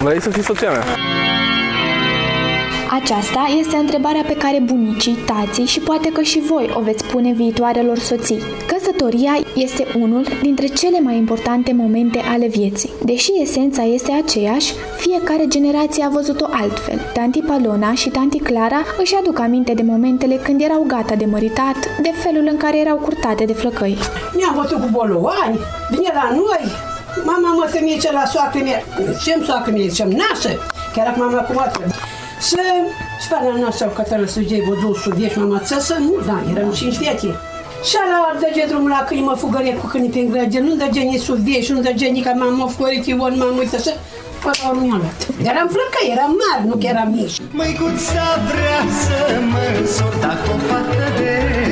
Vrei să fii soția mea? Aceasta este întrebarea pe care bunicii, tații și poate că și voi o veți pune viitoarelor soții. Căsătoria este unul dintre cele mai importante momente ale vieții. Deși esența este aceeași, fiecare generație a văzut-o altfel. Tanti Palona și tanti Clara își aduc aminte de momentele când erau gata de măritat, de felul în care erau curtate de flăcăi. Ne-am bătut cu boloani, vine la noi, mama mă femeie la soacră mea, ce-mi soacră mea, ziceam, nașă, chiar acum mama cu moatră. Să spana noastră cătără să gei bădul subiect, mama țăsă, nu, da, eram 5 vechi. Și ala dăge drumul la câini, mă fugărie cu câini pe îngrăge, nu dăge nici subiect, nu dăge nici că m-am fugărit, eu nu m-am uitat, până la urmă mi-a luat. Eram flăcăi, eram mari, nu că eram mici. Măicuța vrea să mă însor, dacă o fată de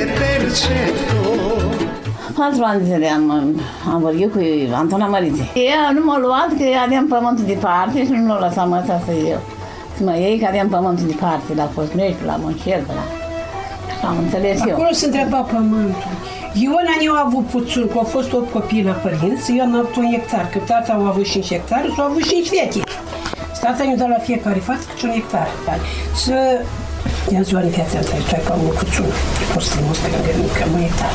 perceptor. 4 ani de zile am vorbit cu Antona Mărițe. Ea nu m-a luat că aveam pământul departe și nu l-a lăsat măța să eu. Să mă iei că aveam pământul departe, la Cosmești, la Monșel, la... Am înțeles eu. Acolo se întreba pământul. Iona eu am avut puțin, că au fost 8 copii la părinți, eu am avut 1 hectar, că tata au avut 5 hectare și au avut 5 vechi. Tata mi-a dat la fiecare față câte 1 hectar. Să... I-am zis, Oare, fii atent, aici ai pământ cu țună. E fost frumos pe lângă mine, că 1 hectar.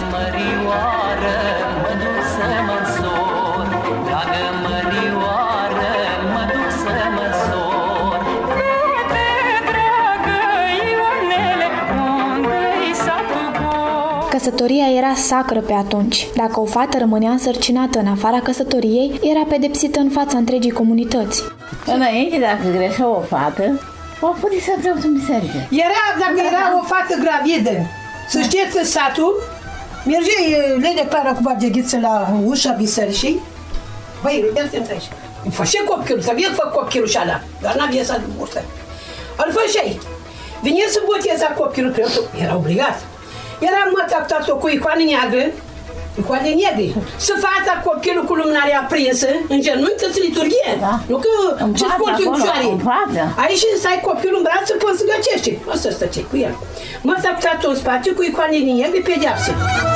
Mărioară, mă duc să mă însor, dragă mărioară, mă duc să mă însor. Du-te, dragă Ionele, unde-i satul gol? Căsătoria era sacră pe atunci. Dacă o fată rămânea însărcinată în afara căsătoriei, era pedepsită în fața întregii comunități. Înainte, dacă greșea o fată, o putea să preotul în biserică. Dacă era o fată gravidă, să știți în satul, mergeai Lele Clara cu bageghiță la ușa bisericii. Băi, uite-te aici. Îmi fășea copilul, să vin fă copilul și ala, dar n-avea să de burtă. Îl fășai. Vine să boteza copilul, preotul, era obligat. Era mătaptat-o cu icoane neagră, icoane negre. Să fața copilul cu lumânarea aprinsă, în genunchi, că-ți liturghie. Da. Nu că ce-ți porți în picioare. Aici stai copilul în braț până să găcește. Asta stăceai cu el. Mătaptat-o în spate cu icoane negre, pedeapsă.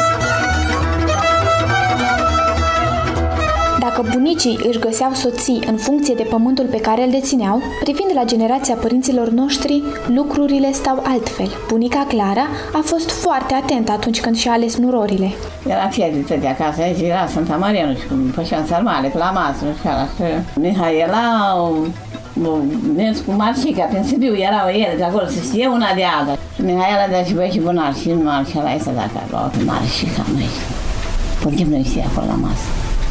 Dacă bunicii își găseau soții în funcție de pământul pe care îl dețineau, privind la generația părinților noștri, lucrurile stau altfel. Bunica Clara a fost foarte atentă atunci când și-a ales nurorile. Era fieriță de acasă, aici era Sfânta Maria, nu știu cum, făceam sarmale, pe la masă, nu știu așa. Mihaela, mers cu Marcica, prin Sibiu, erau ele, de acolo, se știe una de alta. Și Mihaela de-a și băi și bunar, și Marcica este dacă a luat Marcica, măi. Putem noi știi acolo la masă.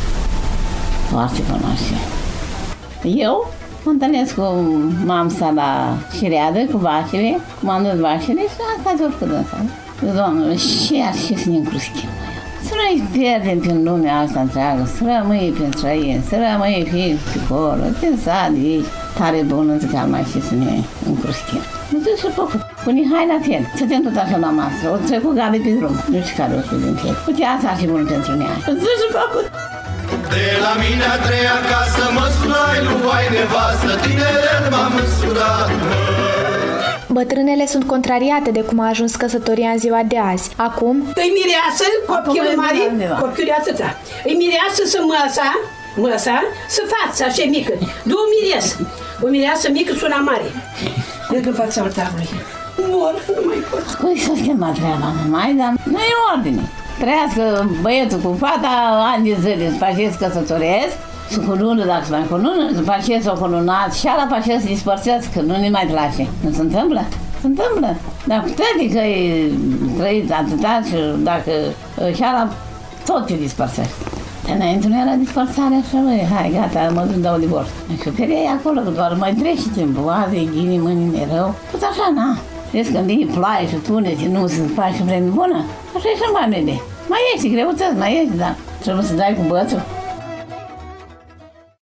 Foarte cunoaște. Eu mă întâlnesc cu mamsa la șireadă, cu vacile, cum am dus vacile și asta de oricât însă. Doamne, și așa să ne încruschim. Să nu-i pierdem prin lumea asta întreagă, să rămâi prin străini, să rămâi fii pe acolo, prin sat, ești tare bună, zic că mai și să ne încruschim. Nu știu ce făcut. Cu Mihai la fel, stăteam tot așa la masă, o trecut Gabi pe drum, nu știu care o știu din fel. Uite, asta ar fi bun pentru mine. Nu știu ce făcut. De la mine a treia casă mă sunai, nu ai nevastă, tineret m-am însurat. Bătrânele sunt contrariate de cum a ajuns căsătoria în ziua de azi. Acum... Îi mireasă, copilul mare, copilul atâta. Îi mireasă să măsa, să față așa mică. Două mireasă. O mireasă mică și una mare. Lângă fața altarului. Mor, nu mai pot. Cui să schimba treaba, mai, dar nu e ordine. Trăiască băietul cu fata, ani de zile, după aceea se căsătoresc, să cunună dacă se mai cunună, după aceea s-o cununat și ala după aceea se dispărțesc, că nu ne mai place. Nu se întâmplă? Se întâmplă. Dar cu toate că e trăit atâta și dacă și ala tot te dispărțești. Înainte nu era dispărțare așa, băi, hai, gata, mă duc, dau divorț. Și fereia acolo, că doar mai trece timpul, azi e ghini, mâini e rău. Tot așa, na. Vezi când vine ploaie și tunete, nu se face vreme bună, așa e și în oamenii. Mai ești greutăți, mai ești, dar trebuie să dai cu bățul.